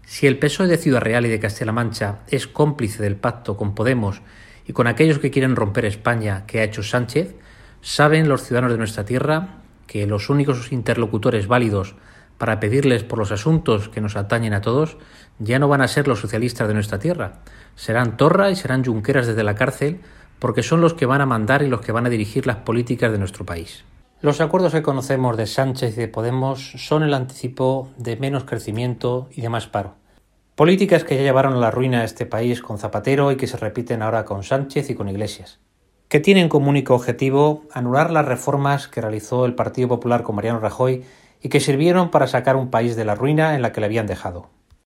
Si el PSOE de Ciudad Real y de Castilla-La Mancha es cómplice del pacto con Podemos y con aquellos que quieren romper España que ha hecho Sánchez, saben los ciudadanos de nuestra tierra que los únicos interlocutores válidos para pedirles por los asuntos que nos atañen a todos ya no van a ser los socialistas de nuestra tierra. Serán Torra y serán Junqueras desde la cárcel, porque son los que van a mandar y los que van a dirigir las políticas de nuestro país. Los acuerdos que conocemos de Sánchez y de Podemos son el anticipo de menos crecimiento y de más paro. Políticas que ya llevaron a la ruina a este país con Zapatero y que se repiten ahora con Sánchez y con Iglesias, que tienen como único objetivo anular las reformas que realizó el Partido Popular con Mariano Rajoy y que sirvieron para sacar un país de la ruina en la que le habían dejado.